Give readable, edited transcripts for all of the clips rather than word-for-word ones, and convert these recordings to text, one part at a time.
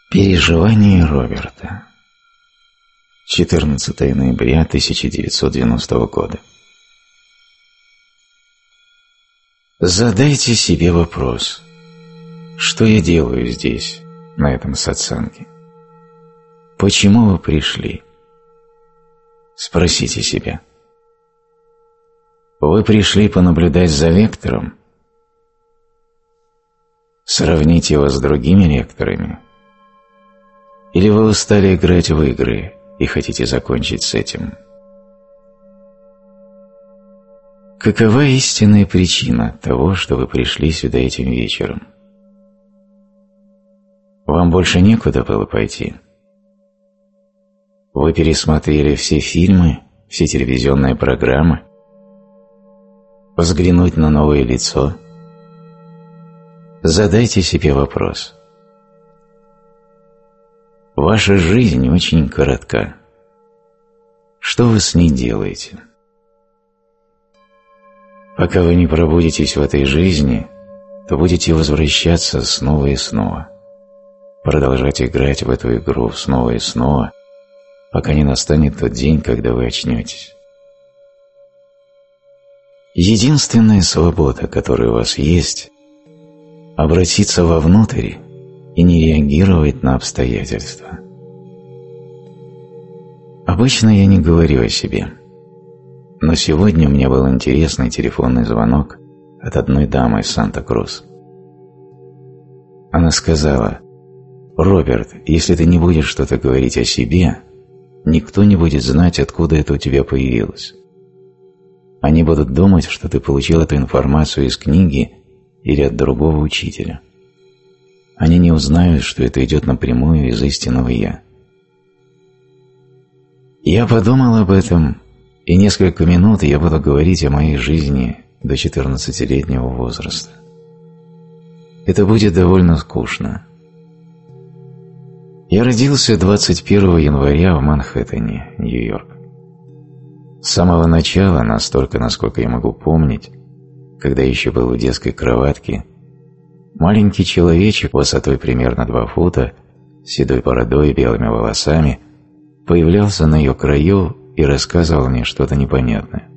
Переживания Роберта. 14 ноября 1990 года. Задайте себе вопрос: что я делаю здесь, на этом сатсанге? Почему вы пришли? Спросите себя. Вы пришли понаблюдать за лектором? Сравните его с другими лекторами. Или вы устали играть в игры и хотите закончить с этим? Какова истинная причина того, что вы пришли сюда этим вечером? Вам больше некуда было пойти? Вы пересмотрели все фильмы, все телевизионные программы? Взглянуть на новое лицо? Задайте себе вопрос. Ваша жизнь очень коротка. Что вы с ней делаете? Пока вы не пробудетесь в этой жизни, то будете возвращаться снова и снова, продолжать играть в эту игру снова и снова, пока не настанет тот день, когда вы очнетесь. Единственная свобода, которая у вас есть, обратиться вовнутрь и не реагировать на обстоятельства. Обычно я не говорю о себе, но сегодня у меня был интересный телефонный звонок от одной дамы из Санта-Крус. Она сказала: «Роберт, если ты не будешь что-то говорить о себе, никто не будет знать, откуда это у тебя появилось. Они будут думать, что ты получил эту информацию из книги или от другого учителя. Они не узнают, что это идет напрямую из истинного «Я». Я подумал об этом, и несколько минут я буду говорить о моей жизни до 14-летнего возраста. Это будет довольно скучно. Я родился 21 января в Манхэттене, Нью-Йорк. С самого начала, настолько, насколько я могу помнить, когда еще был в детской кроватке, маленький человечек высотой примерно 2 фута, с седой бородой и белыми волосами, появлялся на ее краю и рассказывал мне что-то непонятное.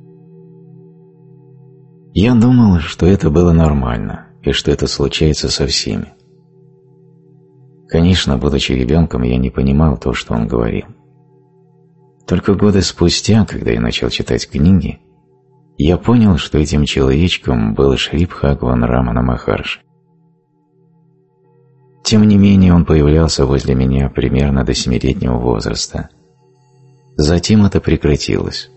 Я думал, что это было нормально, и что это случается со всеми. Конечно, будучи ребенком, я не понимал то, что он говорил. Только годы спустя, когда я начал читать книги, я понял, что этим человечком был Шри Бхагаван Рамана Махарши. Тем не менее, он появлялся возле меня примерно до 7-летнего возраста. Затем это прекратилось.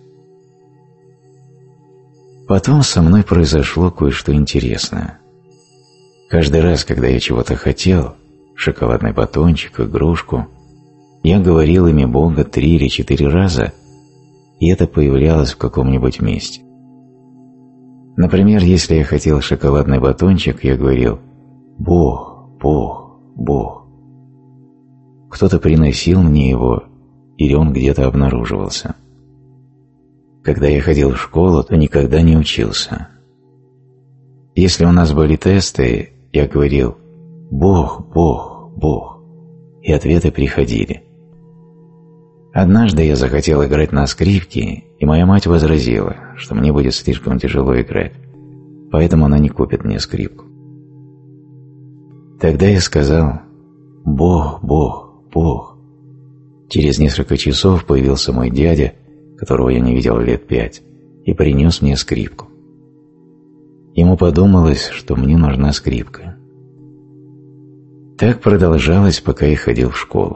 Потом со мной произошло кое-что интересное. Каждый раз, когда я чего-то хотел, шоколадный батончик, игрушку, я говорил имя Бога 3 или 4 раза, и это появлялось в каком-нибудь месте. Например, если я хотел шоколадный батончик, я говорил «Бог, Бог, Бог». Кто-то приносил мне его, или он где-то обнаруживался. Когда я ходил в школу, то никогда не учился. Если у нас были тесты, я говорил «Бог, Бог, Бог», и ответы приходили. Однажды я захотел играть на скрипке, и моя мать возразила, что мне будет слишком тяжело играть, поэтому она не купит мне скрипку. Тогда я сказал «Бог, Бог, Бог». Через несколько часов появился мой дядя, которого я не видел лет 5, и принес мне скрипку. Ему подумалось, что мне нужна скрипка. Так продолжалось, пока я ходил в школу.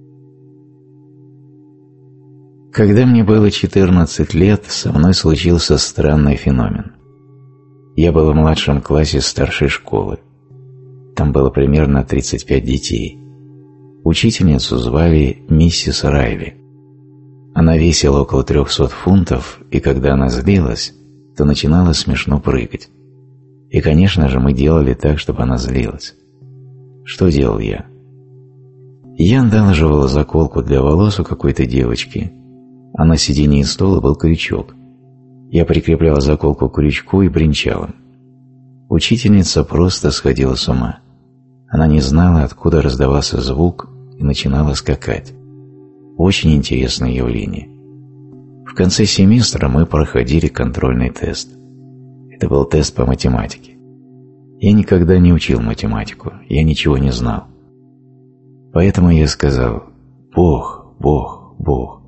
Когда мне было 14 лет, со мной случился странный феномен. Я был в младшем классе старшей школы. Там было примерно 35 детей. Учительницу звали миссис Райли. Она весила около 300 фунтов, и когда она злилась, то начинала смешно прыгать. И, конечно же, мы делали так, чтобы она злилась. Что делал я? Я одалживал заколку для волос у какой-то девочки, а на сиденье стула был крючок. Я прикреплял заколку к крючку и бренчал им. Учительница просто сходила с ума. Она не знала, откуда раздавался звук, и начинала скакать. Очень интересное явление. В конце семестра мы проходили контрольный тест. Это был тест по математике. Я никогда не учил математику, я ничего не знал. Поэтому я сказал: «Бог, Бог, Бог».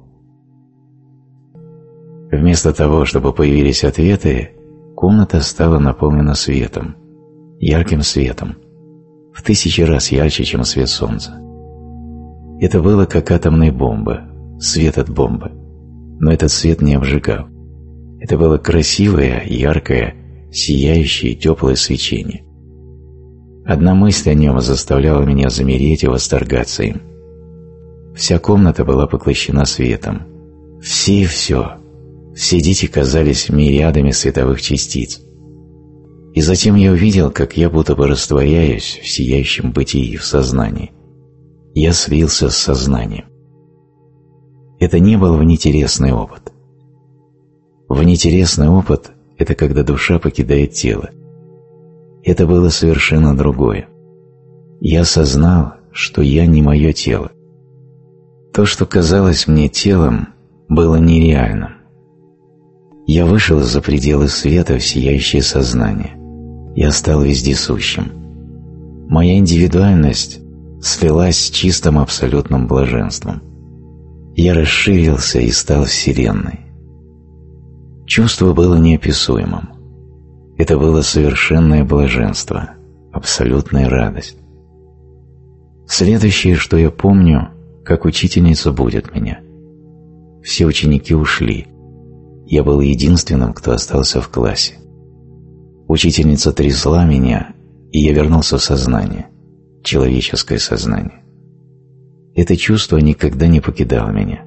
Вместо того, чтобы появились ответы, комната стала наполнена светом, ярким светом, в 1000 раз ярче, чем свет солнца. Это было как атомная бомба, свет от бомбы, но этот свет не обжигал. Это было красивое, яркое, сияющее, теплое свечение. Одна мысль о нем заставляла меня замереть и восторгаться им. Вся комната была поглощена светом. Все и все. Все дети казались мириадами световых частиц. И затем я увидел, как я будто бы растворяюсь в сияющем бытии, в сознании. Я слился с сознанием. Это не был внетересный опыт. Внетересный опыт – это когда душа покидает тело. Это было совершенно другое. Я осознал, что я не мое тело. То, что казалось мне телом, было нереальным. Я вышел за пределы света в сияющее сознание. Я стал вездесущим. Моя индивидуальность слилась с чистым абсолютным блаженством. Я расширился и стал Вселенной. Чувство было неописуемым. Это было совершенное блаженство, абсолютная радость. Следующее, что я помню, как учительница будет меня. Все ученики ушли. Я был единственным, кто остался в классе. Учительница трясла меня, и я вернулся в сознание, человеческое сознание. Это чувство никогда не покидало меня.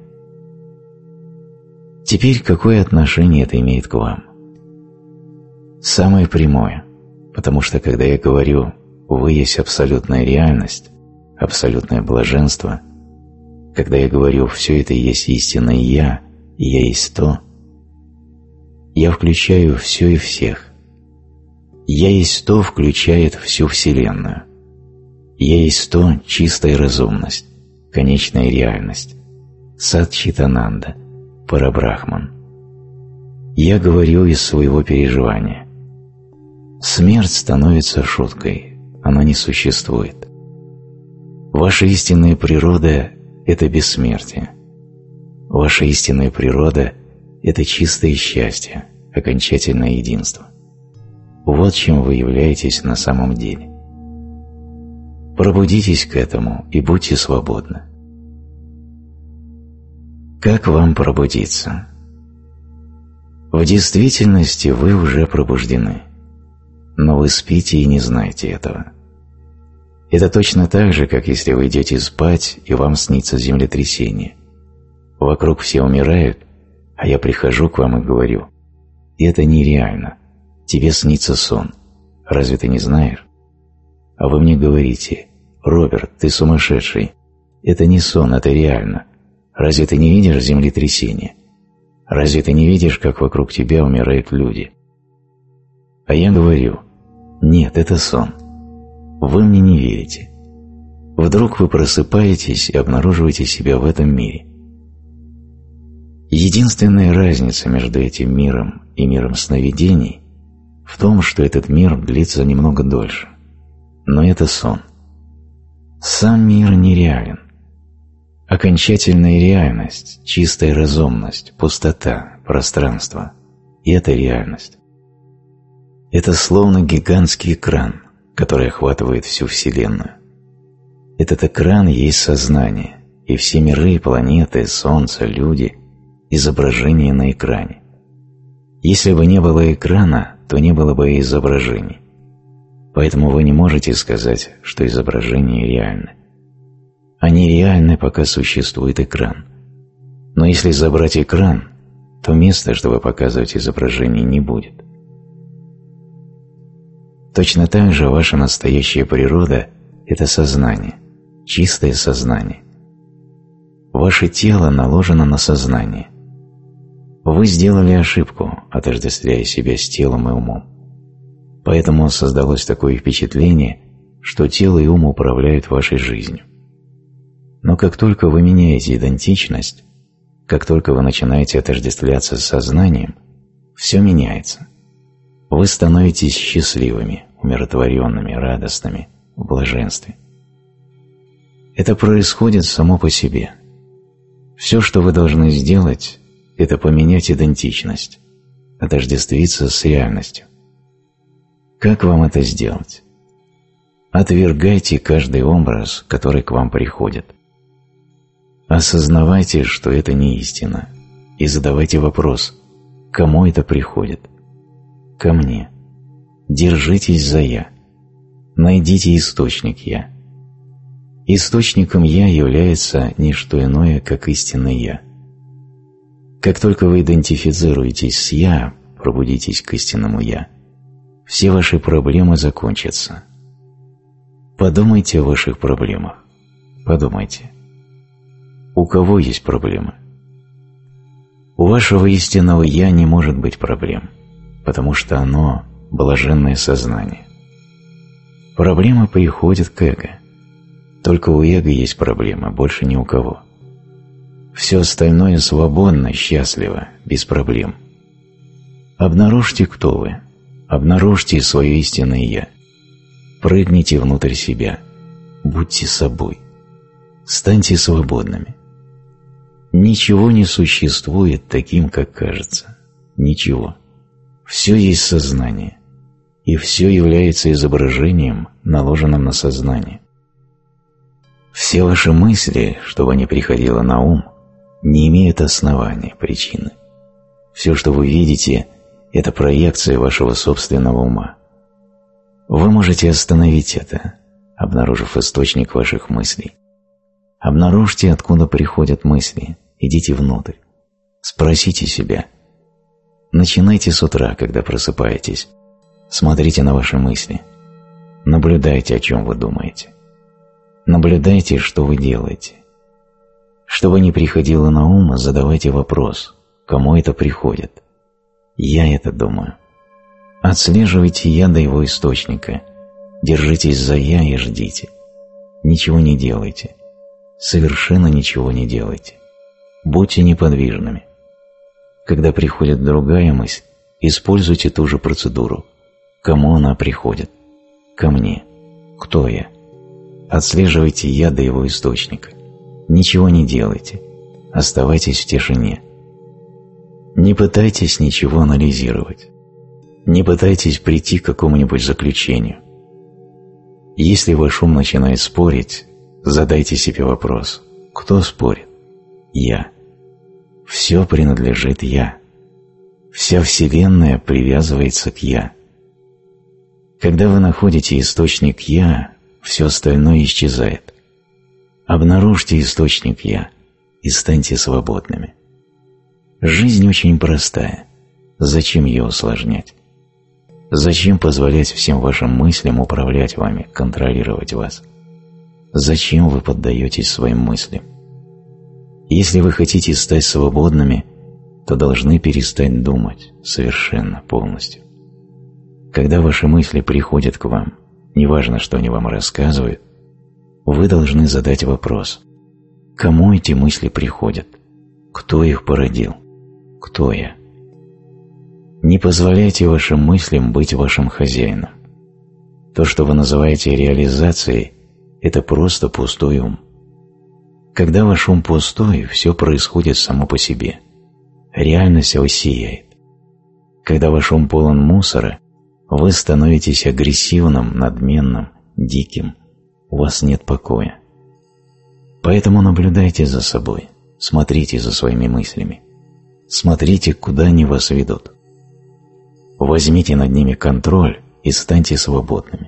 Теперь какое отношение это имеет к вам? Самое прямое, потому что когда я говорю «вы есть абсолютная реальность», абсолютное блаженство, когда я говорю «все это есть истинное Я», и «я есть то», я включаю все и всех. «Я есть то» включает всю Вселенную. «Я есть то» – чистая разумность, конечная реальность, Сат-Чит-Ананда, Парабрахман. Я говорю из своего переживания. Смерть становится шуткой, она не существует. Ваша истинная природа – это бессмертие. Ваша истинная природа – это чистое счастье, окончательное единство. Вот чем вы являетесь на самом деле. Пробудитесь к этому и будьте свободны. Как вам пробудиться? В действительности вы уже пробуждены, но вы спите и не знаете этого. Это точно так же, как если вы идете спать, и вам снится землетрясение. Вокруг все умирают, а я прихожу к вам и говорю: это нереально, тебе снится сон, разве ты не знаешь? А вы мне говорите: Роберт, ты сумасшедший, это не сон, это реально, разве ты не видишь землетрясение? Разве ты не видишь, как вокруг тебя умирают люди? А я говорю: нет, это сон. Вы мне не верите. Вдруг вы просыпаетесь и обнаруживаете себя в этом мире. Единственная разница между этим миром и миром сновидений в том, что этот мир длится немного дольше. Но это сон. Сам мир нереален. Окончательная реальность, чистая разумность, пустота, пространство – это реальность. Это словно гигантский экран, который охватывает всю Вселенную. Этот экран есть сознание, и все миры, планеты, Солнце, люди – изображения на экране. Если бы не было экрана, то не было бы и изображений. Поэтому вы не можете сказать, что изображения реальны. Они реальны, пока существует экран. Но если забрать экран, то места, чтобы показывать изображение, не будет. Точно так же ваша настоящая природа – это сознание, чистое сознание. Ваше тело наложено на сознание. Вы сделали ошибку, отождествляя себя с телом и умом. Поэтому создалось такое впечатление, что тело и ум управляют вашей жизнью. Но как только вы меняете идентичность, как только вы начинаете отождествляться с сознанием, все меняется. Вы становитесь счастливыми, умиротворенными, радостными, в блаженстве. Это происходит само по себе. Все, что вы должны сделать, это поменять идентичность, отождествиться с реальностью. Как вам это сделать? Отвергайте каждый образ, который к вам приходит. Осознавайте, что это не истина, и задавайте вопрос: кому это приходит? Ко мне. Держитесь за «я». Найдите источник «я». Источником «я» является не что иное, как истинное «я». Как только вы идентифицируетесь с «я», пробудитесь к истинному «я», все ваши проблемы закончатся. Подумайте о ваших проблемах. Подумайте. У кого есть проблемы? У вашего истинного «я» не может быть проблем, потому что оно – блаженное сознание. Проблемы приходят к эго. Только у эго есть проблемы, больше ни у кого. Все остальное свободно, счастливо, без проблем. Обнаружьте, кто вы. Обнаружьте свое истинное «я». Прыгните внутрь себя. Будьте собой. Станьте свободными. Ничего не существует таким, как кажется. Ничего. Все есть сознание. И все является изображением, наложенным на сознание. Все ваши мысли, что бы ни приходило на ум, не имеют основания, причины. Все, что вы видите, это проекция вашего собственного ума. Вы можете остановить это, обнаружив источник ваших мыслей. Обнаружьте, откуда приходят мысли, идите внутрь. Спросите себя. Начинайте с утра, когда просыпаетесь. Смотрите на ваши мысли. Наблюдайте, о чем вы думаете. Наблюдайте, что вы делаете. Что бы ни приходило на ум, задавайте вопрос, кому это приходит. Я это думаю. Отслеживайте «я» до его источника. Держитесь за «я» и ждите. Ничего не делайте. Совершенно ничего не делайте. Будьте неподвижными. Когда приходит другая мысль, используйте ту же процедуру. Кому она приходит? Ко мне. Кто я? Отслеживайте «я» до его источника. Ничего не делайте. Оставайтесь в тишине. Не пытайтесь ничего анализировать. Не пытайтесь прийти к какому-нибудь заключению. Если ваш ум начинает спорить, задайте себе вопрос: кто спорит? Я. Все принадлежит «я». Вся Вселенная привязывается к «я». Когда вы находите источник «я», все остальное исчезает. Обнаружьте источник «я» и станьте свободными. Жизнь очень простая. Зачем ее усложнять? Зачем позволять всем вашим мыслям управлять вами, контролировать вас? Зачем вы поддаетесь своим мыслям? Если вы хотите стать свободными, то должны перестать думать совершенно, полностью. Когда ваши мысли приходят к вам, неважно, что они вам рассказывают, вы должны задать вопрос: кому эти мысли приходят? Кто их породил? Кто я? Не позволяйте вашим мыслям быть вашим хозяином. То, что вы называете реализацией, это просто пустой ум. Когда ваш ум пустой, все происходит само по себе. Реальность сияет. Когда ваш ум полон мусора, вы становитесь агрессивным, надменным, диким. У вас нет покоя. Поэтому наблюдайте за собой, смотрите за своими мыслями. Смотрите, куда они вас ведут. Возьмите над ними контроль и станьте свободными.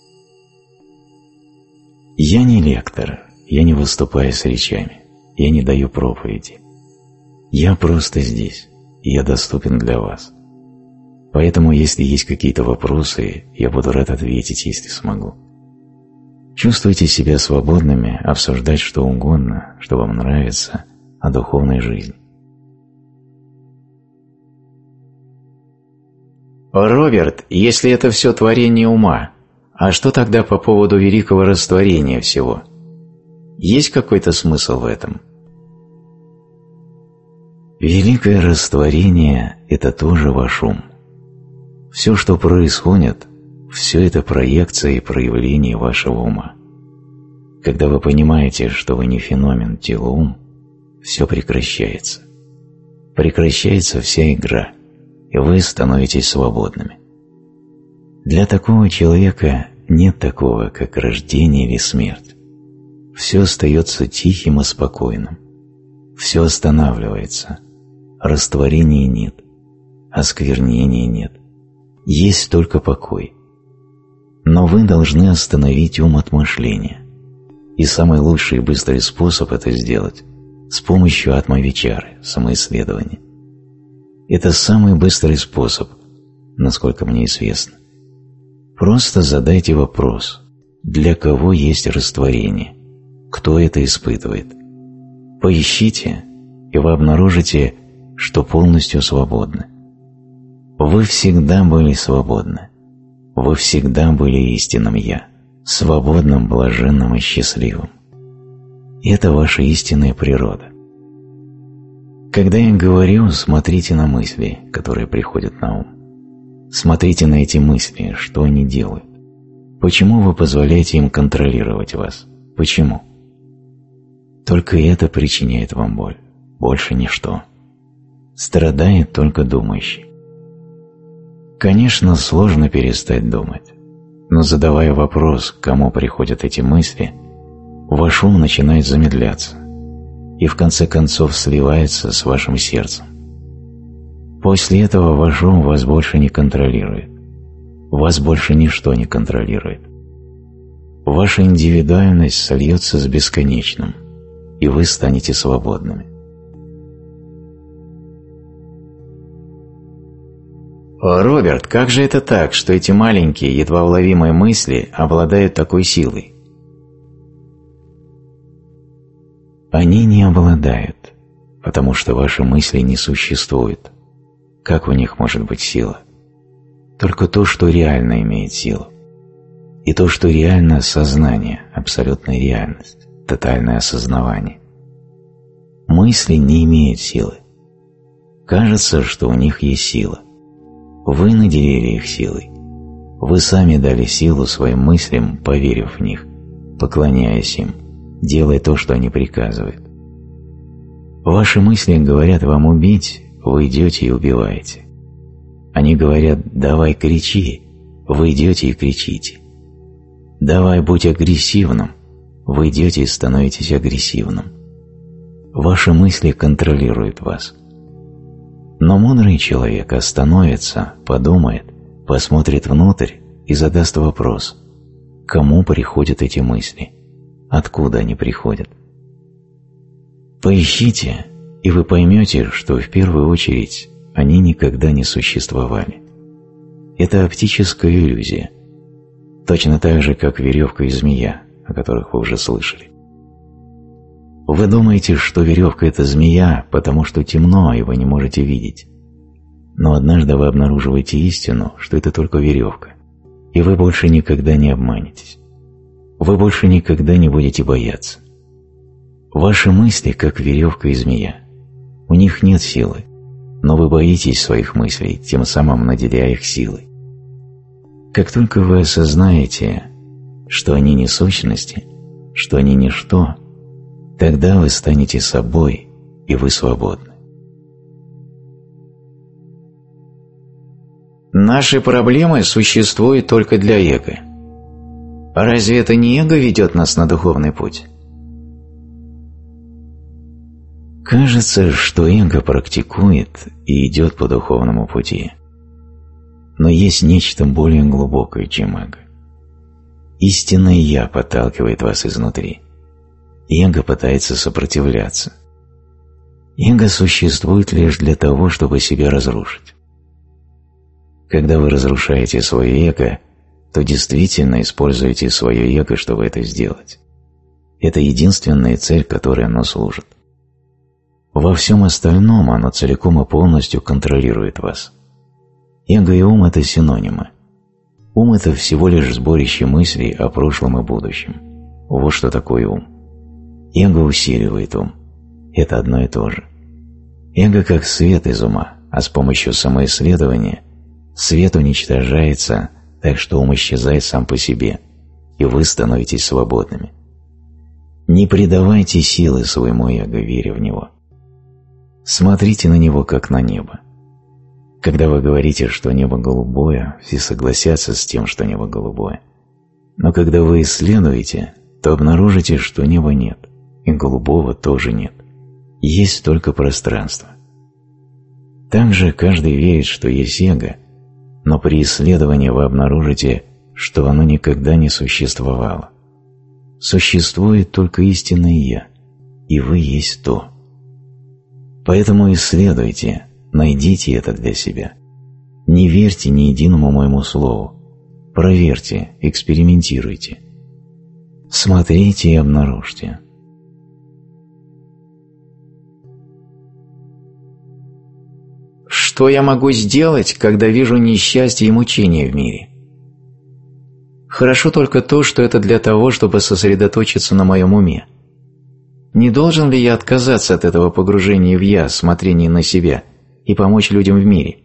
Я не лектор, я не выступаю с речами, я не даю проповеди. Я просто здесь, и я доступен для вас. Поэтому, если есть какие-то вопросы, я буду рад ответить, если смогу. Чувствуйте себя свободными обсуждать что угодно, что вам нравится, о духовной жизни. Роберт, если это все творение ума, а что тогда по поводу великого растворения всего? Есть какой-то смысл в этом? Великое растворение – это тоже ваш ум. Все, что происходит, все это проекция и проявление вашего ума. Когда вы понимаете, что вы не феномен тело-ум, все прекращается. Прекращается вся игра, и вы становитесь свободными. Для такого человека нет такого, как рождение или смерть. Все остается тихим и спокойным. Все останавливается. Растворения нет, осквернения нет. Есть только покой. Но вы должны остановить ум от мышления. И самый лучший и быстрый способ это сделать с помощью атма-вичары, самоисследования. Это самый быстрый способ, насколько мне известно. Просто задайте вопрос, для кого есть растворение, кто это испытывает. Поищите, и вы обнаружите, что полностью свободны. Вы всегда были свободны. Вы всегда были истинным «Я», свободным, блаженным и счастливым. И это ваша истинная природа. Когда я говорю, смотрите на мысли, которые приходят на ум. Смотрите на эти мысли, что они делают. Почему вы позволяете им контролировать вас? Почему? Только это причиняет вам боль, больше ничто. Страдает только думающий. Конечно, сложно перестать думать, но задавая вопрос, к кому приходят эти мысли, ваш ум начинает замедляться и в конце концов сливается с вашим сердцем. После этого ваш ум вас больше не контролирует, вас больше ничто не контролирует. Ваша индивидуальность сольется с бесконечным, и вы станете свободными. Роберт, как же это так, что эти маленькие, едва уловимые мысли обладают такой силой? Они не обладают, потому что ваши мысли не существуют. Как у них может быть сила? Только то, что реально имеет силу. И то, что реально – сознание, абсолютная реальность, тотальное осознавание. Мысли не имеют силы. Кажется, что у них есть сила. Вы наделили их силой. Вы сами дали силу своим мыслям, поверив в них, поклоняясь им, делая то, что они приказывают. Ваши мысли говорят вам убить, вы идете и убиваете. Они говорят «давай кричи», вы идете и кричите. «Давай будь агрессивным», вы идете и становитесь агрессивным. Ваши мысли контролируют вас. Но мудрый человек остановится, подумает, посмотрит внутрь и задаст вопрос, кому приходят эти мысли, откуда они приходят. Поищите, и вы поймете, что в первую очередь они никогда не существовали. Это оптическая иллюзия, точно так же, как веревка и змея, о которых вы уже слышали. Вы думаете, что веревка – это змея, потому что темно, и вы не можете видеть. Но однажды вы обнаруживаете истину, что это только веревка, и вы больше никогда не обманетесь. Вы больше никогда не будете бояться. Ваши мысли, как веревка и змея. У них нет силы, но вы боитесь своих мыслей, тем самым наделяя их силой. Как только вы осознаете, что они не сущности, что они ничто, тогда вы станете собой, и вы свободны. Наши проблемы существуют только для эго. Разве это не эго ведет нас на духовный путь? Кажется, что эго практикует и идет по духовному пути. Но есть нечто более глубокое, чем эго. Истинное «Я» подталкивает вас изнутри. Эго пытается сопротивляться. Эго существует лишь для того, чтобы себя разрушить. Когда вы разрушаете свое эго, то действительно используете свое эго, чтобы это сделать. Это единственная цель, которой оно служит. Во всем остальном оно целиком и полностью контролирует вас. Эго и ум – это синонимы. Ум – это всего лишь сборище мыслей о прошлом и будущем. Вот что такое ум. Эго усиливает ум. Это одно и то же. Эго как свет из ума, а с помощью самоисследования свет уничтожается, так что ум исчезает сам по себе, и вы становитесь свободными. Не придавайте силы своему эго, веря в него. Смотрите на него, как на небо. Когда вы говорите, что небо голубое, все согласятся с тем, что небо голубое. Но когда вы исследуете, то обнаружите, что неба нет, и голубого тоже нет. Есть только пространство. Также каждый верит, что есть эго, но при исследовании вы обнаружите, что оно никогда не существовало. Существует только истинное «Я», и вы есть то. Поэтому исследуйте, найдите это для себя. Не верьте ни единому моему слову. Проверьте, экспериментируйте. Смотрите и обнаружьте. Что я могу сделать, когда вижу несчастье и мучения в мире? Хорошо только то, что это для того, чтобы сосредоточиться на моем уме. Не должен ли я отказаться от этого погружения в «я», смотрения на себя и помочь людям в мире?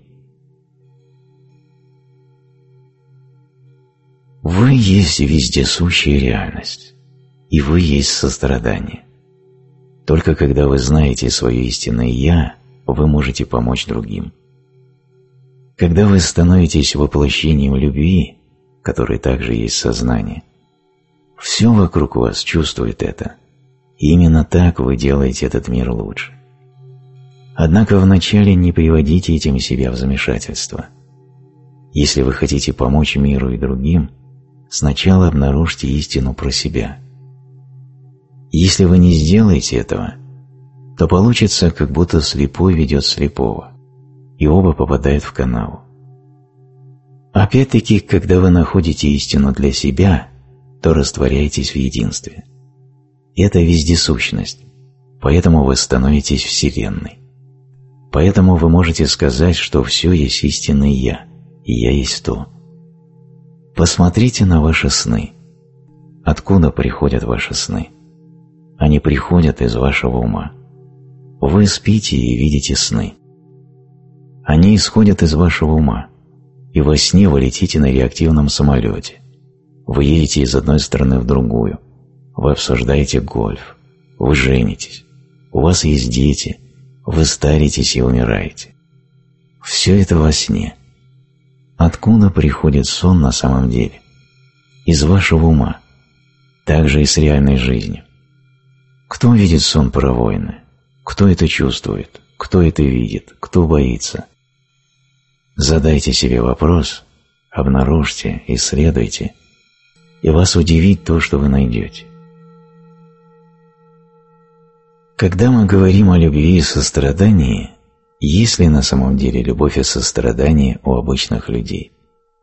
Вы есть вездесущая реальность, и вы есть сострадание. Только когда вы знаете свое истинное «я», вы можете помочь другим. Когда вы становитесь воплощением любви, которое также есть сознание, все вокруг вас чувствует это, и именно так вы делаете этот мир лучше. Однако вначале не приводите этим себя в замешательство. Если вы хотите помочь миру и другим, сначала обнаружьте истину про себя. Если вы не сделаете этого, то получится, как будто слепой ведет слепого, и оба попадают в канаву. Опять-таки, когда вы находите истину для себя, то растворяетесь в единстве. Это вездесущность, поэтому вы становитесь Вселенной. Поэтому вы можете сказать, что все есть истинное «Я», и «Я есть то». Посмотрите на ваши сны. Откуда приходят ваши сны? Они приходят из вашего ума. Вы спите и видите сны. Они исходят из вашего ума, и во сне вы летите на реактивном самолете. Вы едете из одной страны в другую. Вы обсуждаете гольф. Вы женитесь. У вас есть дети. Вы старитесь и умираете. Все это во сне. Откуда приходит сон на самом деле? Из вашего ума. Так же и с реальной жизнью. Кто видит сон про войны? Кто это чувствует? Кто это видит? Кто боится? Задайте себе вопрос, обнаружьте, исследуйте, и вас удивит то, что вы найдете. Когда мы говорим о любви и сострадании, есть ли на самом деле любовь и сострадание у обычных людей?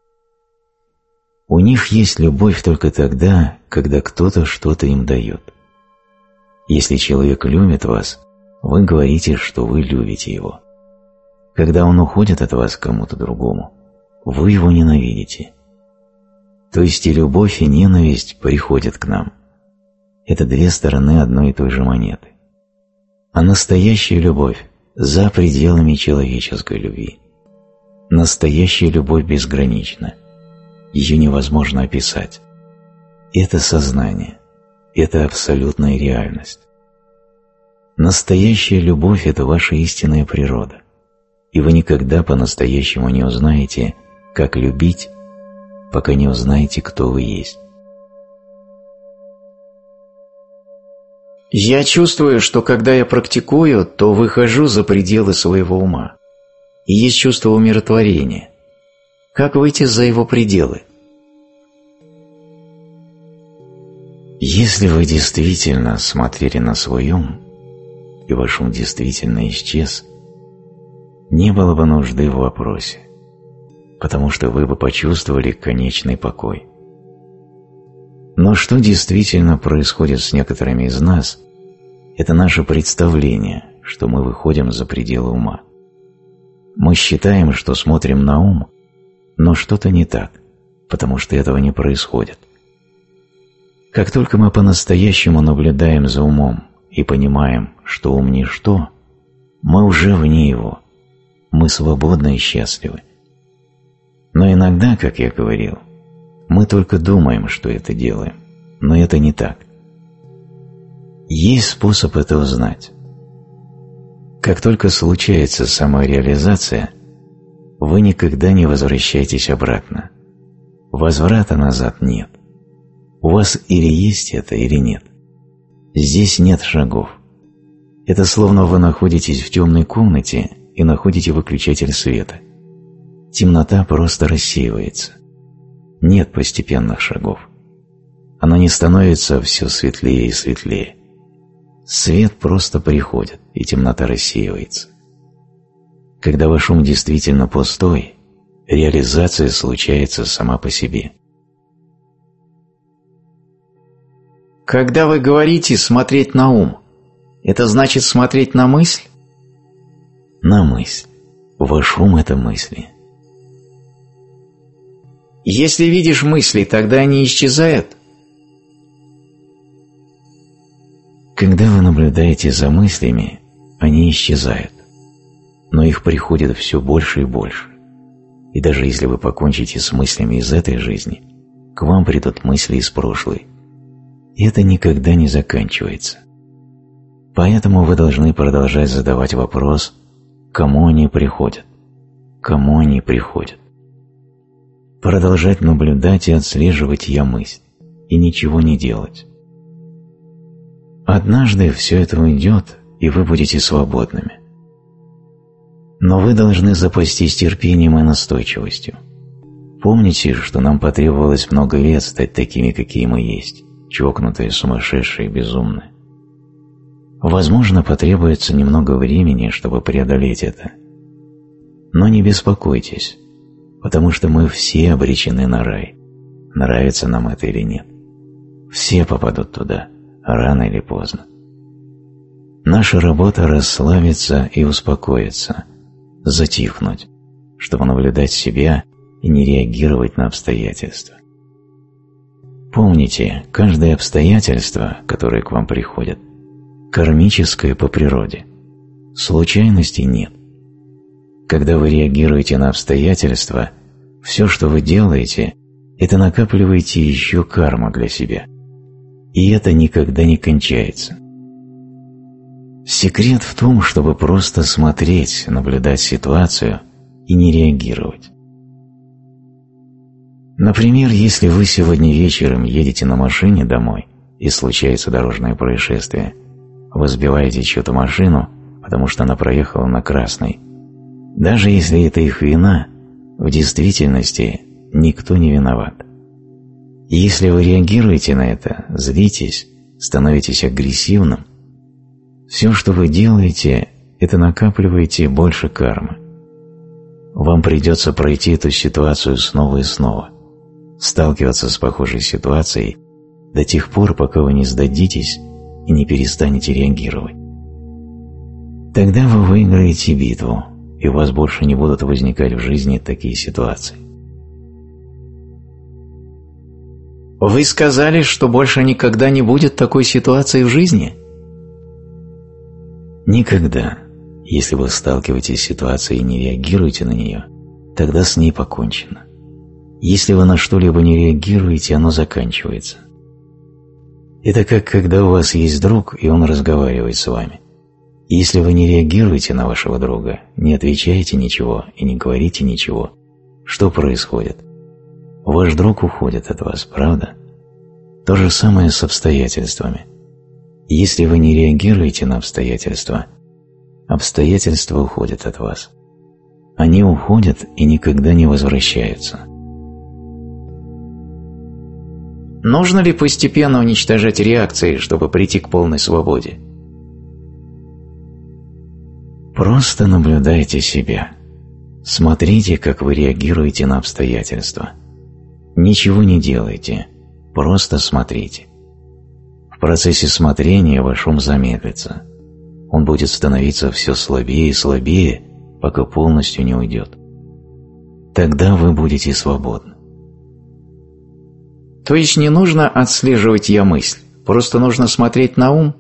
У них есть любовь только тогда, когда кто-то что-то им дает. Если человек любит вас, вы говорите, что вы любите его. Когда он уходит от вас к кому-то другому, вы его ненавидите. То есть и любовь, и ненависть приходят к нам. Это две стороны одной и той же монеты. А настоящая любовь за пределами человеческой любви. Настоящая любовь безгранична. Ее невозможно описать. Это сознание. Это абсолютная реальность. Настоящая любовь – это ваша истинная природа. И вы никогда по-настоящему не узнаете, как любить, пока не узнаете, кто вы есть. Я чувствую, что когда я практикую, то выхожу за пределы своего ума. И есть чувство умиротворения. Как выйти за его пределы? Если вы действительно смотрели на свой ум, и ваш ум действительно исчез, не было бы нужды в вопросе, потому что вы бы почувствовали конечный покой. Но что действительно происходит с некоторыми из нас, это наше представление, что мы выходим за пределы ума. Мы считаем, что смотрим на ум, но что-то не так, потому что этого не происходит. Как только мы по-настоящему наблюдаем за умом и понимаем, что ум – ничто, мы уже вне его, мы свободны и счастливы. Но иногда, как я говорил, мы только думаем, что это делаем, но это не так. Есть способ это узнать. Как только случается самореализация, вы никогда не возвращаетесь обратно. Возврата назад нет. У вас или есть это, или нет. Здесь нет шагов. Это словно вы находитесь в темной комнате и находите выключатель света. Темнота просто рассеивается. Нет постепенных шагов. Она не становится все светлее и светлее. Свет просто приходит, и темнота рассеивается. Когда ваш ум действительно пустой, реализация случается сама по себе. Когда вы говорите «смотреть на ум», это значит смотреть на мысль? На мысль. Ваш ум – это мысли. Если видишь мысли, тогда они исчезают? Когда вы наблюдаете за мыслями, они исчезают, но их приходит все больше и больше. И даже если вы покончите с мыслями из этой жизни, к вам придут мысли из прошлой. И это никогда не заканчивается. Поэтому вы должны продолжать задавать вопрос, кому они приходят, кому они приходят. Продолжать наблюдать и отслеживать я-мысль, и ничего не делать. Однажды все это уйдет, и вы будете свободными. Но вы должны запастись терпением и настойчивостью. Помните, что нам потребовалось много лет стать такими, какие мы есть, чокнутые, сумасшедшие, безумные. Возможно, потребуется немного времени, чтобы преодолеть это. Но не беспокойтесь, потому что мы все обречены на рай, нравится нам это или нет. Все попадут туда, рано или поздно. Наша работа – расслабиться и успокоиться, затихнуть, чтобы наблюдать себя и не реагировать на обстоятельства. Помните, каждое обстоятельство, которое к вам приходит, кармическое по природе. Случайностей нет. Когда вы реагируете на обстоятельства, все, что вы делаете, это накапливаете еще карму для себя. И это никогда не кончается. Секрет в том, чтобы просто смотреть, наблюдать ситуацию и не реагировать. Например, если вы сегодня вечером едете на машине домой и случается дорожное происшествие, вы сбиваете чью-то машину, потому что она проехала на красный. Даже если это их вина, в действительности никто не виноват. И если вы реагируете на это, злитесь, становитесь агрессивным, все, что вы делаете, это накапливаете больше кармы. Вам придется пройти эту ситуацию снова и снова, сталкиваться с похожей ситуацией до тех пор, пока вы не сдадитесь и не перестанете реагировать. Тогда вы выиграете битву, и у вас больше не будут возникать в жизни такие ситуации. Вы сказали, что больше никогда не будет такой ситуации в жизни? Никогда. Если вы сталкиваетесь с ситуацией и не реагируете на нее, тогда с ней покончено. Если вы на что-либо не реагируете, оно заканчивается. Это как когда у вас есть друг, и он разговаривает с вами. Если вы не реагируете на вашего друга, не отвечаете ничего и не говорите ничего, что происходит? Ваш друг уходит от вас, правда? То же самое с обстоятельствами. Если вы не реагируете на обстоятельства, обстоятельства уходят от вас. Они уходят и никогда не возвращаются. Нужно ли постепенно уничтожать реакции, чтобы прийти к полной свободе? Просто наблюдайте себя. Смотрите, как вы реагируете на обстоятельства. Ничего не делайте, просто смотрите. В процессе смотрения ваш ум замедлится. Он будет становиться все слабее и слабее, пока полностью не уйдет. Тогда вы будете свободны. То есть не нужно отслеживать я-мысль, просто нужно смотреть на ум?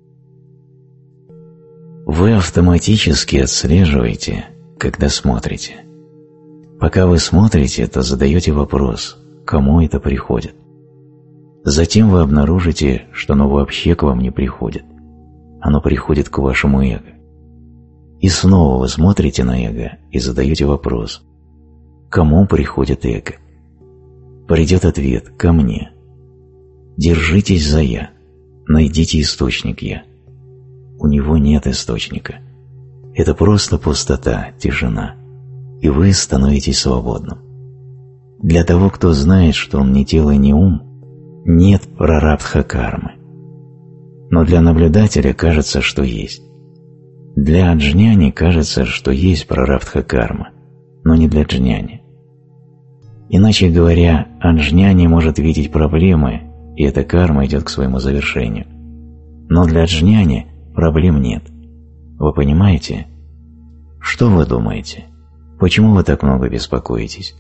Вы автоматически отслеживаете, когда смотрите. Пока вы смотрите, то задаете вопрос, кому это приходит. Затем вы обнаружите, что оно вообще к вам не приходит. Оно приходит к вашему эго. И снова вы смотрите на эго и задаете вопрос, кому приходит эго. Придет ответ «ко мне». Держитесь за «я», найдите источник «я». У него нет источника. Это просто пустота, тишина, и вы становитесь свободным. Для того, кто знает, что он не тело и не ум, нет прарабдха кармы. Но для наблюдателя кажется, что есть. Для аджняни кажется, что есть прарабдха карма, но не для джняни. Иначе говоря, аджняни может видеть проблемы, и эта карма идет к своему завершению. Но для джняни проблем нет. Вы понимаете? Что вы думаете? Почему вы так много беспокоитесь?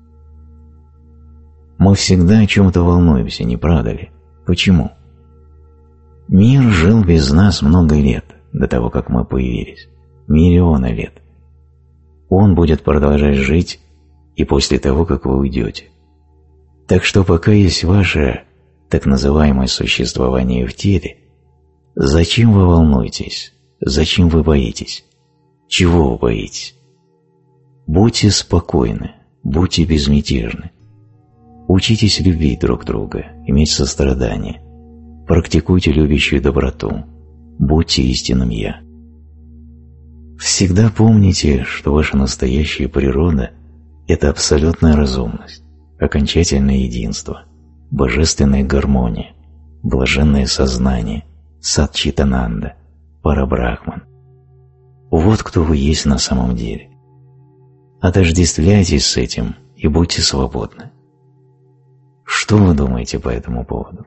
Мы всегда о чем-то волнуемся, не правда ли? Почему? Мир жил без нас много лет, до того, как мы появились. Миллионы лет. Он будет продолжать жить и после того, как вы уйдете. Так что пока есть ваше так называемое существование в теле, зачем вы волнуетесь? Зачем вы боитесь? Чего вы боитесь? Будьте спокойны, будьте безмятежны. Учитесь любить друг друга, иметь сострадание. Практикуйте любящую доброту. Будьте истинным «я». Всегда помните, что ваша настоящая природа – это абсолютная разумность, окончательное единство, божественная гармония, блаженное сознание, садчитананда, парабрахман. Вот кто вы есть на самом деле. Отождествляйтесь с этим и будьте свободны. Что вы думаете по этому поводу?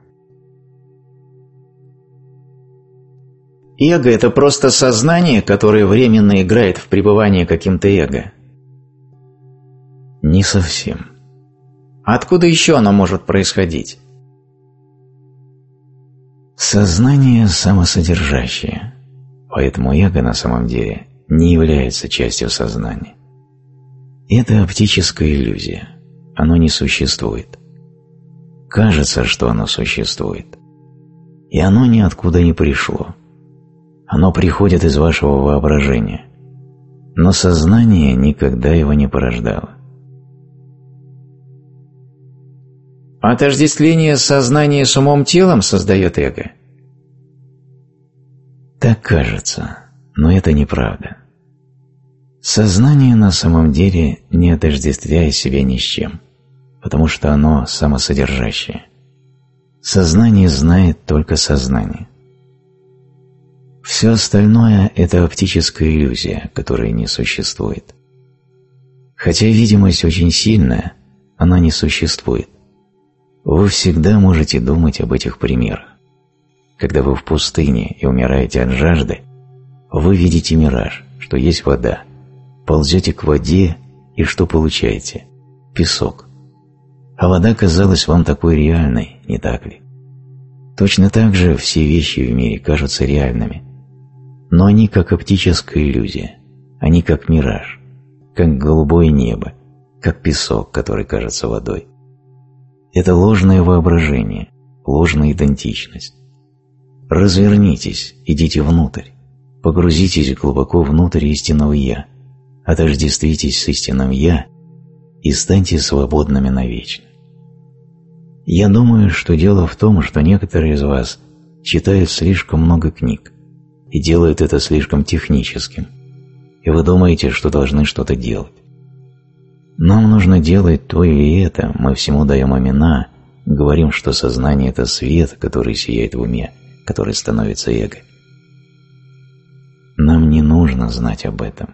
Эго – это просто сознание, которое временно играет в пребывании каким-то эго. Не совсем. Откуда еще оно может происходить? Сознание самосодержащее, поэтому эго на самом деле не является частью сознания. Это оптическая иллюзия, оно не существует. Кажется, что оно существует, и оно ниоткуда не пришло. Оно приходит из вашего воображения, но сознание никогда его не порождало. Отождествление сознания с умом-телом создает эго? Так кажется, но это неправда. Сознание на самом деле не отождествляет себя ни с чем, потому что оно самосодержащее. Сознание знает только сознание. Все остальное – это оптическая иллюзия, которая не существует. Хотя видимость очень сильная, она не существует. Вы всегда можете думать об этих примерах. Когда вы в пустыне и умираете от жажды, вы видите мираж, что есть вода, ползете к воде и что получаете? Песок. А вода казалась вам такой реальной, не так ли? Точно так же все вещи в мире кажутся реальными. Но они как оптическая иллюзия, они как мираж, как голубое небо, как песок, который кажется водой. Это ложное воображение, ложная идентичность. Развернитесь, идите внутрь, погрузитесь глубоко внутрь истинного «Я», отождествитесь с истинным «Я» и станьте свободными навечно. Я думаю, что дело в том, что некоторые из вас читают слишком много книг и делают это слишком техническим, и вы думаете, что должны что-то делать. Нам нужно делать то или это, мы всему даем имена, говорим, что сознание – это свет, который сияет в уме, который становится эго. Нам не нужно знать об этом.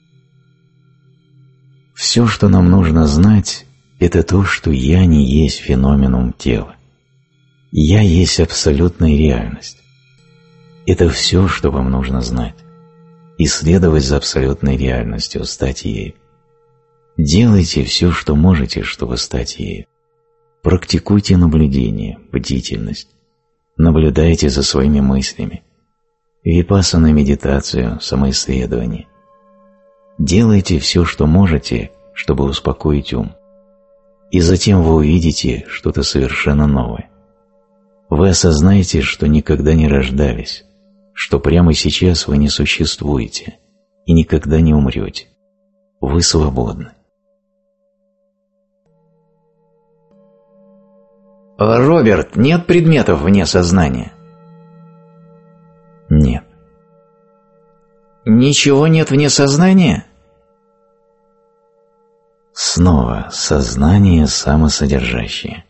Все, что нам нужно знать, это то, что «я» не есть феноменум тела. «Я» есть абсолютная реальность. Это все, что вам нужно знать. Исследовать за абсолютной реальностью, стать ею. Делайте все, что можете, чтобы стать ею. Практикуйте наблюдение, бдительность. Наблюдайте за своими мыслями. Випассана, медитацию, самоисследование. Делайте все, что можете, чтобы успокоить ум. И затем вы увидите что-то совершенно новое. Вы осознаете, что никогда не рождались, что прямо сейчас вы не существуете и никогда не умрете. Вы свободны. Роберт, нет предметов вне сознания? Нет. Ничего нет вне сознания? Снова сознание самосодержащее.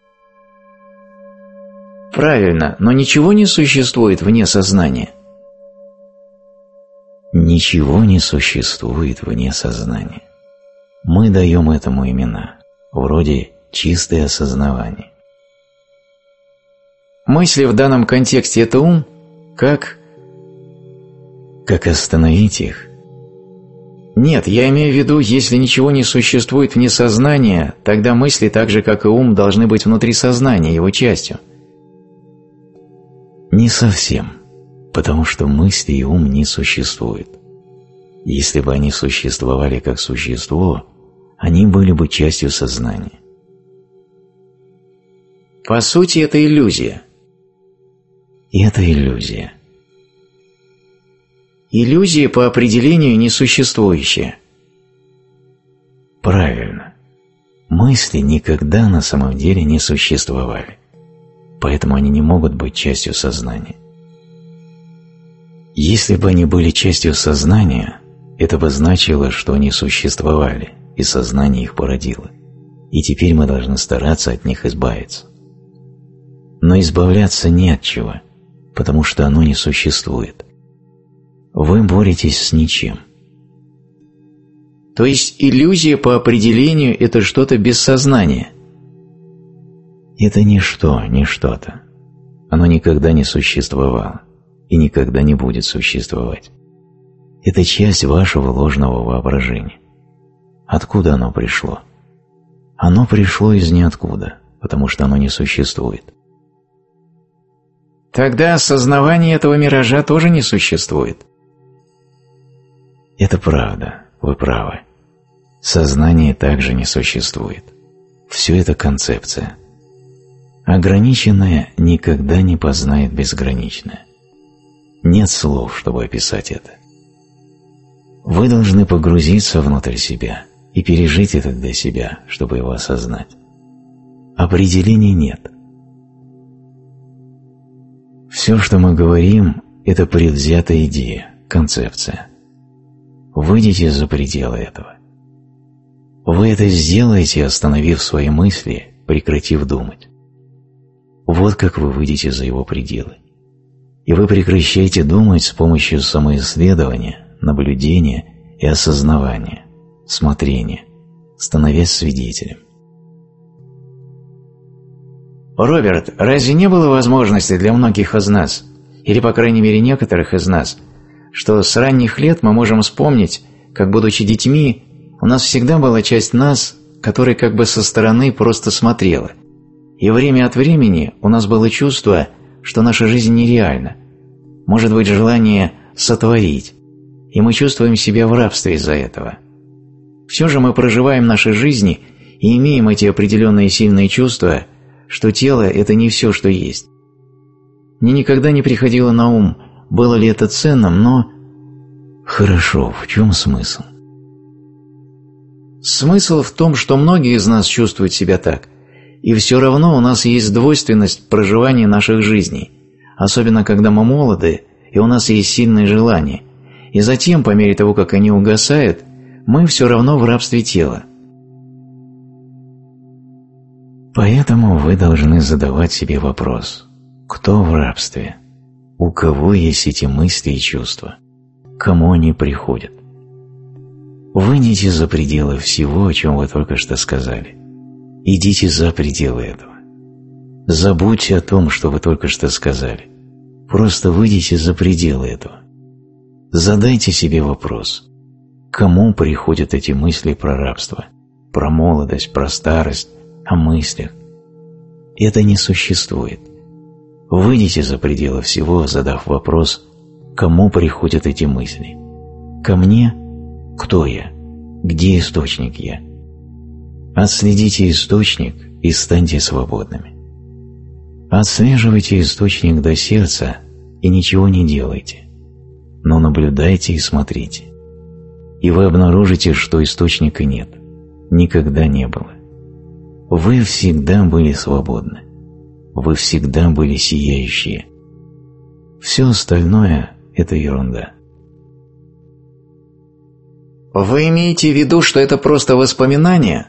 Правильно, но ничего не существует вне сознания. Ничего не существует вне сознания. Мы даем этому имена, вроде чистое осознавание. Мысли в данном контексте – это ум? Как остановить их? Нет, я имею в виду, если ничего не существует вне сознания, тогда мысли, так же как и ум, должны быть внутри сознания, его частью. Не совсем, потому что мысли и ум не существуют. Если бы они существовали как существо, они были бы частью сознания. По сути, это иллюзия. И это иллюзия. Иллюзия по определению несуществующая. Правильно. Мысли никогда на самом деле не существовали, поэтому они не могут быть частью сознания. Если бы они были частью сознания, это бы значило, что они существовали, и сознание их породило, и теперь мы должны стараться от них избавиться. Но избавляться не от чего, потому что оно не существует. Вы боретесь с ничем. То есть иллюзия по определению – это что-то без сознания? Это ничто, не что-то. Оно никогда не существовало и никогда не будет существовать. Это часть вашего ложного воображения. Откуда оно пришло? Оно пришло из ниоткуда, потому что оно не существует. Тогда осознавание этого миража тоже не существует. Это правда, вы правы. Сознание также не существует. Все это концепция. Ограниченное никогда не познает безграничное. Нет слов, чтобы описать это. Вы должны погрузиться внутрь себя и пережить это для себя, чтобы его осознать. Определений нет. Все, что мы говорим, это предвзятая идея, концепция. Выйдите за пределы этого. Вы это сделаете, остановив свои мысли, прекратив думать. Вот как вы выйдете за его пределы. И вы прекращаете думать с помощью самоисследования, наблюдения и осознавания, смотрения, становясь свидетелем. Роберт, разве не было возможности для многих из нас, или по крайней мере некоторых из нас, что с ранних лет мы можем вспомнить, как, будучи детьми, у нас всегда была часть нас, которая как бы со стороны просто смотрела, и время от времени у нас было чувство, что наша жизнь нереальна, может быть желание сотворить, и мы чувствуем себя в рабстве из-за этого. Все же мы проживаем наши жизни и имеем эти определенные сильные чувства, что тело – это не все, что есть. Мне никогда не приходило на ум, было ли это ценным, но… Хорошо, в чем смысл? Смысл в том, что многие из нас чувствуют себя так, и все равно у нас есть двойственность проживания наших жизней, особенно когда мы молоды, и у нас есть сильные желания, и затем, по мере того, как они угасают, мы все равно в рабстве тела. Поэтому вы должны задавать себе вопрос: кто в рабстве? У кого есть эти мысли и чувства? Кому они приходят? Выйдите за пределы всего, о чем вы только что сказали. Идите за пределы этого. Забудьте о том, что вы только что сказали. Просто выйдите за пределы этого. Задайте себе вопрос: кому приходят эти мысли про рабство, про молодость, про старость, о мыслях, это не существует. Выйдите за пределы всего, задав вопрос, кому приходят эти мысли. Ко мне? Кто я? Где источник я? Отследите источник и станьте свободными. Отслеживайте источник до сердца и ничего не делайте, но наблюдайте и смотрите. И вы обнаружите, что источника нет, никогда не было. Вы всегда были свободны. Вы всегда были сияющие. Все остальное – это ерунда. Вы имеете в виду, что это просто воспоминания?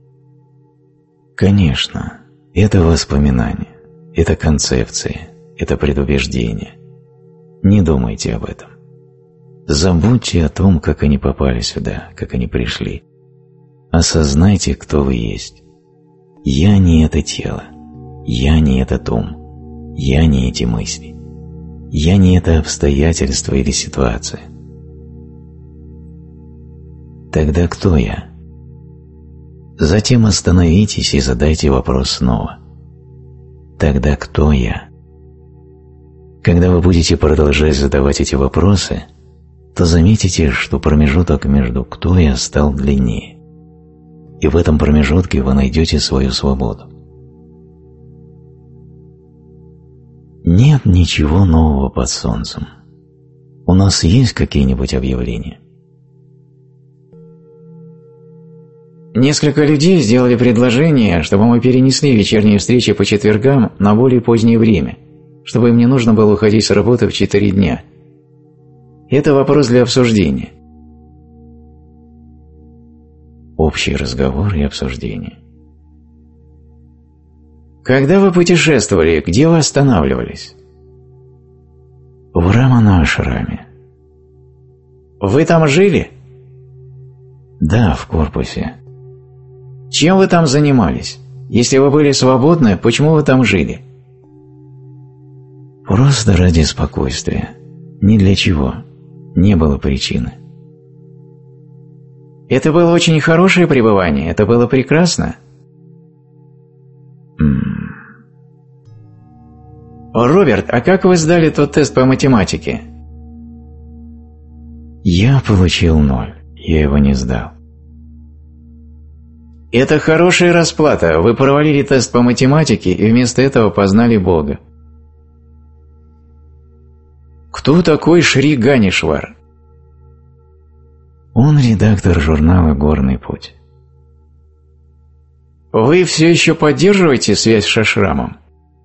Конечно, это воспоминания, это концепции, это предубеждение. Не думайте об этом. Забудьте о том, как они попали сюда, как они пришли. Осознайте, кто вы есть. Я не это тело, я не этот ум, я не эти мысли, я не это обстоятельство или ситуация. Тогда кто я? Затем остановитесь и задайте вопрос снова. Тогда кто я? Когда вы будете продолжать задавать эти вопросы, то заметите, что промежуток между «кто я» стал длиннее. И в этом промежутке вы найдете свою свободу. Нет ничего нового под солнцем. У нас есть какие-нибудь объявления? Несколько людей сделали предложение, чтобы мы перенесли вечерние встречи по четвергам на более позднее время, чтобы им не нужно было уходить с работы в 4 дня. Это вопрос для обсуждения. Общий разговор и обсуждение. Когда вы путешествовали, где вы останавливались? В Рамана-ашраме. Вы там жили? Да, в корпусе. Чем вы там занимались? Если вы были свободны, почему вы там жили? Просто ради спокойствия. Ни для чего. Не было причины. Это было очень хорошее пребывание, это было прекрасно. Роберт, а как вы сдали тот тест по математике? Я получил 0, я его не сдал. Это хорошая расплата, вы провалили тест по математике и вместо этого познали Бога. Кто такой Шри Ганешвар? Он редактор журнала «Горный путь». Вы все еще поддерживаете связь с ашрамом?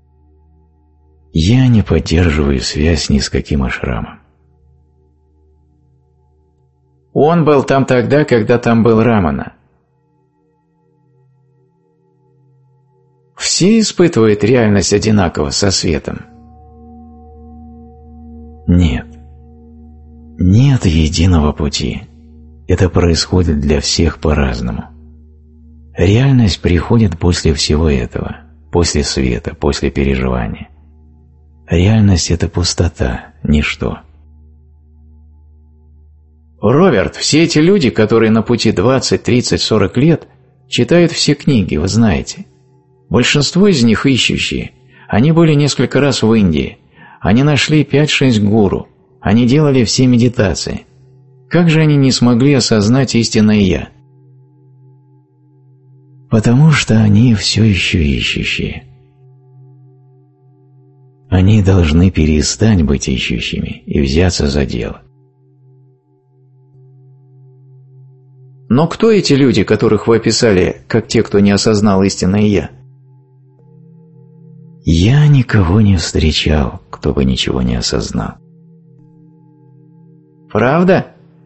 Я не поддерживаю связь ни с каким ашрамом. Он был там тогда, когда там был Рамана. Все испытывают реальность одинаково со светом? Нет. Нет единого пути. Это происходит для всех по-разному. Реальность приходит после всего этого, после света, после переживания. Реальность – это пустота, ничто. Роберт, все эти люди, которые на пути 20, 30, 40 лет, читают все книги, вы знаете. Большинство из них ищущие. Они были несколько раз в Индии. Они нашли 5-6 гуру. Они делали все медитации. Как же они не смогли осознать истинное «Я»? Потому что они все еще ищущие. Они должны перестать быть ищущими и взяться за дело. Но кто эти люди, которых вы описали, как те, кто не осознал истинное «Я»? Я никого не встречал, кто бы ничего не осознал. Правда?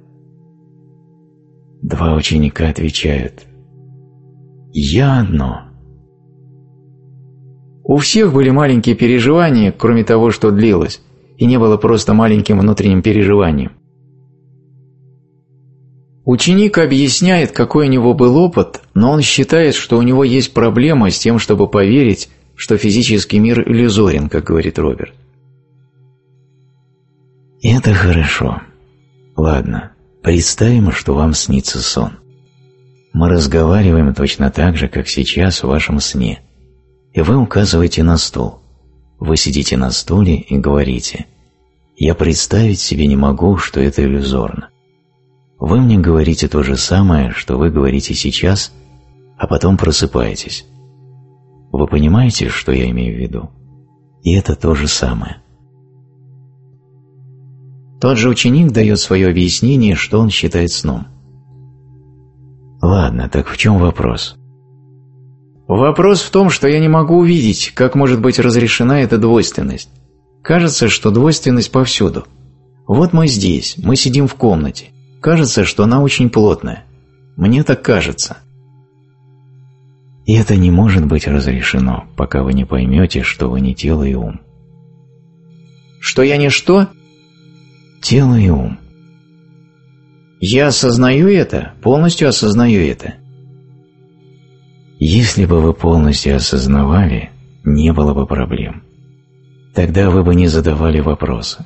2 ученика отвечают: «Я одно». У всех были маленькие переживания, кроме того, что длилось, и не было просто маленьким внутренним переживанием. Ученик объясняет, какой у него был опыт, но он считает, что у него есть проблема с тем, чтобы поверить, что физический мир иллюзорен, как говорит Роберт. Это хорошо. Ладно, представим, что вам снится сон. Мы разговариваем точно так же, как сейчас в вашем сне. и вы указываете на стул. Вы сидите на стуле и говорите: «Я представить себе не могу, что это иллюзорно». Вы мне говорите то же самое, что вы говорите сейчас, а потом просыпаетесь. Вы понимаете, что я имею в виду? И это то же самое. Тот же ученик дает свое объяснение, что он считает сном. Ладно, так в чем вопрос? Вопрос в том, что я не могу увидеть, как может быть разрешена эта двойственность. Кажется, что двойственность повсюду. Вот мы здесь, мы сидим в комнате. Кажется, что она очень плотная. Мне так кажется. И это не может быть разрешено, пока вы не поймете, что вы не тело и ум. Что я не что? Тело и ум. Я осознаю это, полностью осознаю это. Если бы вы полностью осознавали, не было бы проблем. Тогда вы бы не задавали вопросы.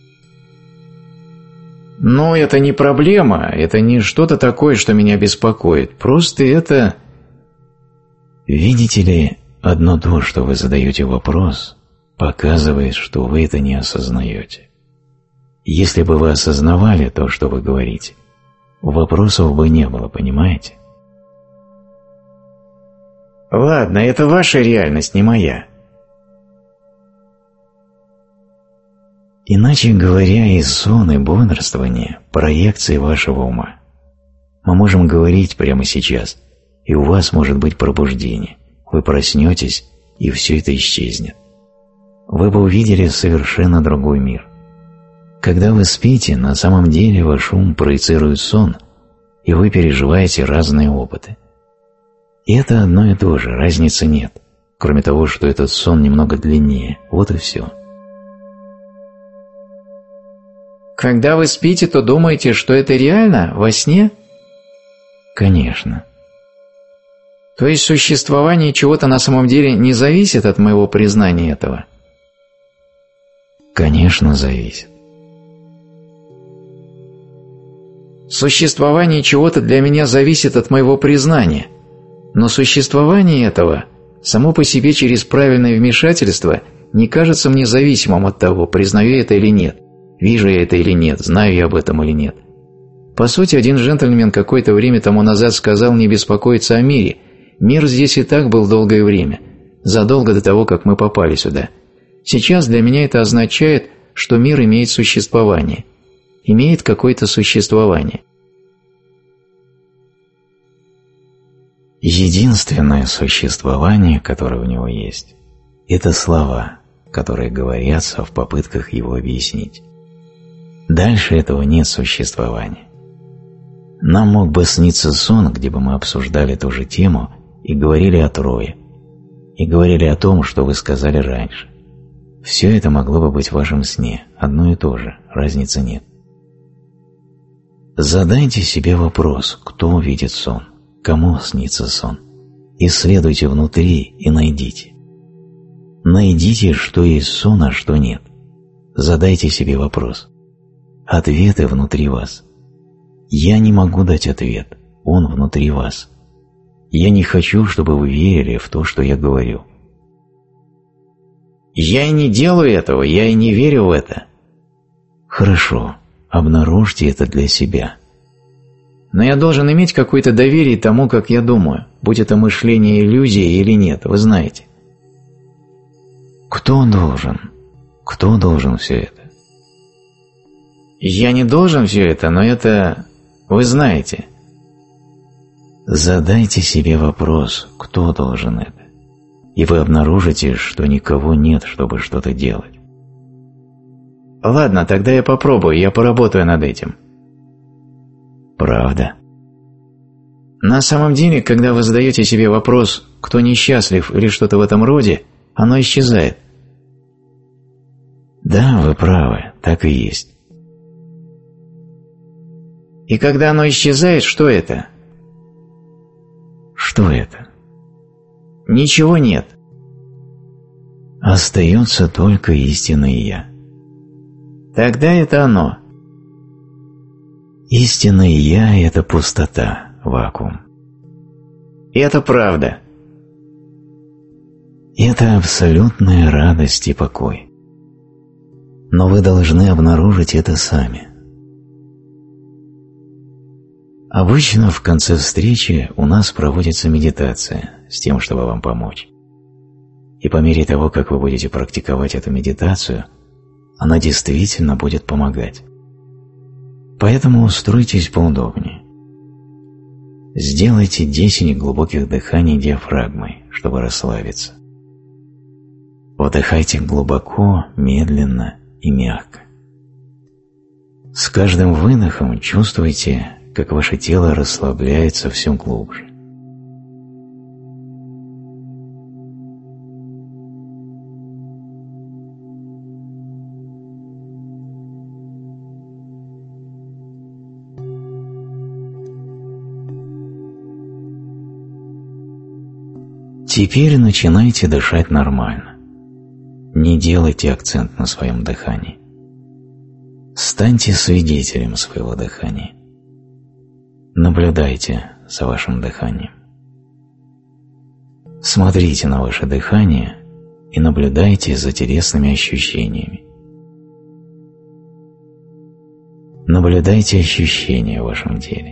Но это не проблема, это не что-то такое, что меня беспокоит. Просто это... Видите ли, одно то, что вы задаете вопрос, показывает, что вы это не осознаете. Если бы вы осознавали то, что вы говорите, вопросов бы не было, понимаете? Ладно, это ваша реальность, не моя. Иначе говоря, и сон, и бодрствование – проекции вашего ума. Мы можем говорить прямо сейчас, и у вас может быть пробуждение. Вы проснетесь, и все это исчезнет. Вы бы увидели совершенно другой мир. Когда вы спите, на самом деле ваш ум проецирует сон, и вы переживаете разные опыты. И это одно и то же, разницы нет, кроме того, что этот сон немного длиннее, вот и все. Когда вы спите, то думаете, что это реально, во сне? Конечно. То есть существование чего-то на самом деле не зависит от моего признания этого? Конечно, зависит. Существование чего-то для меня зависит от моего признания, но существование этого само по себе через правильное вмешательство не кажется мне зависимым от того, признаю я это или нет, вижу я это или нет, знаю я об этом или нет. По сути, один джентльмен какое-то время тому назад сказал не беспокоиться о мире. Мир здесь и так был долгое время, задолго до того, как мы попали сюда. Сейчас для меня это означает, что мир имеет существование, имеет какое-то существование. Единственное существование, которое у него есть, это слова, которые говорятся в попытках его объяснить. Дальше этого нет существования. Нам мог бы сниться сон, где бы мы обсуждали ту же тему и говорили о Трое, и говорили о том, что вы сказали раньше. Все это могло бы быть в вашем сне, одно и то же, разницы нет. Задайте себе вопрос, кто видит сон, кому снится сон. Исследуйте внутри и найдите. Найдите, что есть сон, а что нет. Задайте себе вопрос. Ответы внутри вас. Я не могу дать ответ, он внутри вас. Я не хочу, чтобы вы верили в то, что я говорю. Я и не делаю этого, я и не верю в это. Хорошо, обнаружьте это для себя. Но я должен иметь какое-то доверие тому, как я думаю, будь это мышление иллюзия или нет, вы знаете. Кто должен? Кто должен все это? Я не должен все это, но это... Вы знаете. Задайте себе вопрос, кто должен это, и вы обнаружите, что никого нет, чтобы что-то делать. Ладно, тогда я попробую, я поработаю над этим. Правда? На самом деле, когда вы задаете себе вопрос, кто несчастлив или что-то в этом роде, оно исчезает. Да, вы правы, так и есть. И когда оно исчезает, что это? Что это? Ничего нет. Остается только истинное Я. Тогда это оно. Истинное Я – это пустота, вакуум. И это правда. Это абсолютная радость и покой. Но вы должны обнаружить это сами. Обычно в конце встречи у нас проводится медитация с тем, чтобы вам помочь. И по мере того, как вы будете практиковать эту медитацию, она действительно будет помогать. Поэтому устройтесь поудобнее. Сделайте 10 глубоких дыханий диафрагмой, чтобы расслабиться. Вдыхайте глубоко, медленно и мягко. С каждым выдохом чувствуйте, как ваше тело расслабляется все глубже. Теперь начинайте дышать нормально. Не делайте акцент на своем дыхании. Станьте свидетелем своего дыхания. Наблюдайте за вашим дыханием. Смотрите на ваше дыхание и наблюдайте за телесными ощущениями. Наблюдайте ощущения в вашем теле.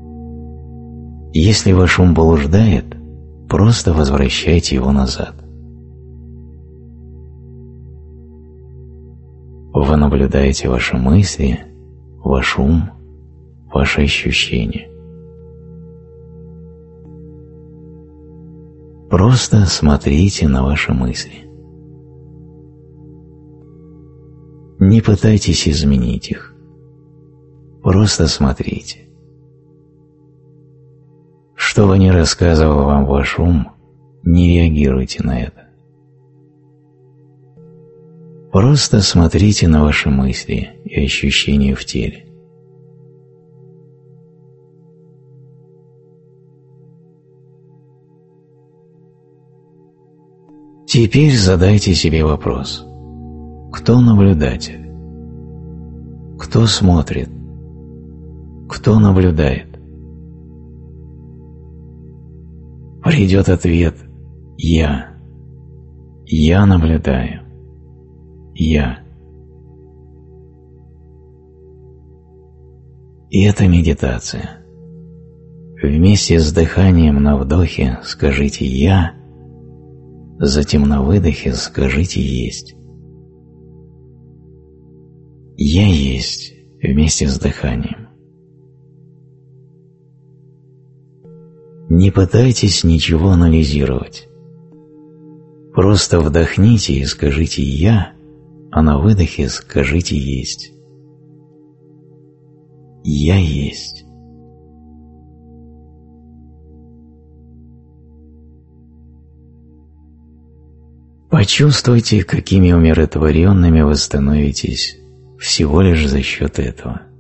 Если ваш ум блуждает, просто возвращайте его назад. Вы наблюдаете ваши мысли, ваш ум, ваши ощущения. Просто смотрите на ваши мысли. Не пытайтесь изменить их. Просто смотрите. Что бы ни рассказывал вам ваш ум, не реагируйте на это. Просто смотрите на ваши мысли и ощущения в теле. Теперь задайте себе вопрос: кто наблюдатель? Кто смотрит? Кто наблюдает? Придет ответ: «Я». «Я наблюдаю». «Я». И это медитация. Вместе с дыханием на вдохе скажите «Я», затем на выдохе скажите «Есть». «Я есть» вместе с дыханием. Не пытайтесь ничего анализировать. Просто вдохните и скажите «Я», а на выдохе скажите «Есть». «Я есть». Почувствуйте, какими умиротворенными вы становитесь всего лишь за счет этого.